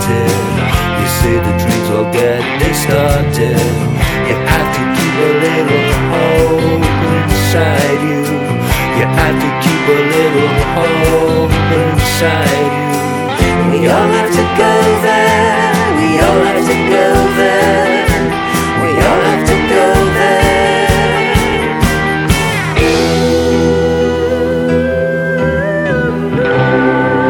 started. You say the dreams will get distorted. You have to keep a little hope inside you. You have to keep a little hope inside you. We all have to go